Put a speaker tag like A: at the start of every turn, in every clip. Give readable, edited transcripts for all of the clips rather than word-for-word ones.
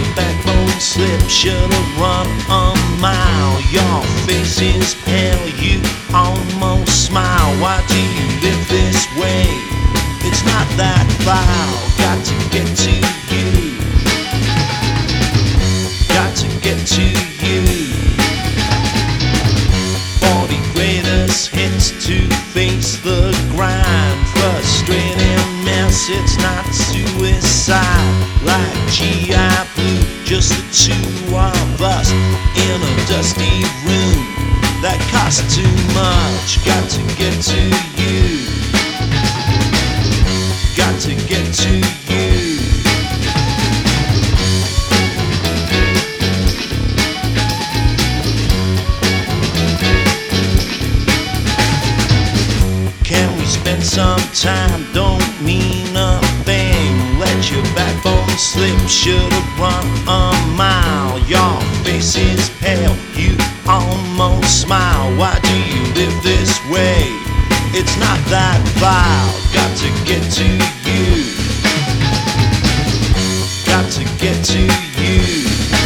A: backbone slip, should've run a mile. Your face is pale, you almost smile. Why do you live this way? It's not that foul. Got to get to you. Got to get to you. 40 greatest hits to face the grind. Frustrating mess, it's not suicide. Like G.I. Blue, just the two of us in a dusty room that costs too much. Got to get to you. Got to get to you. Can we spend some time? Don't mean a thing. Let your backbone slip, should've run a mile. Your face is pale, you almost smile. Why do you live this way? It's not that vile. Got to get to you. Got to get to you.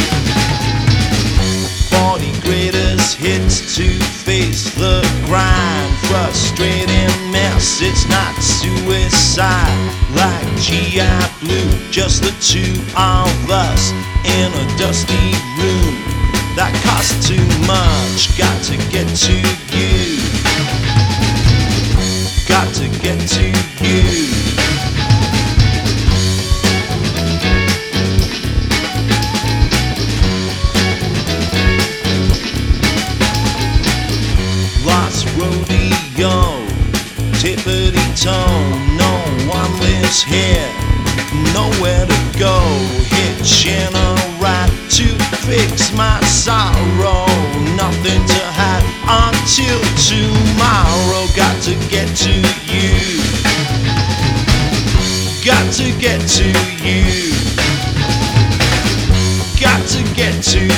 A: 40 greatest hits to face the grind. Frustrating mess, it's not suicide. Like G.I. Blue, just the two of us in a dusty room that costs too much. Got to get to you. Got to get to you. Lost rodeo, tippity-toe. No one lives here, nowhere to go. Hitching a ride to fix my sorrow. Nothing to hide until tomorrow. Got to get to you. Got to get to you. Got to get to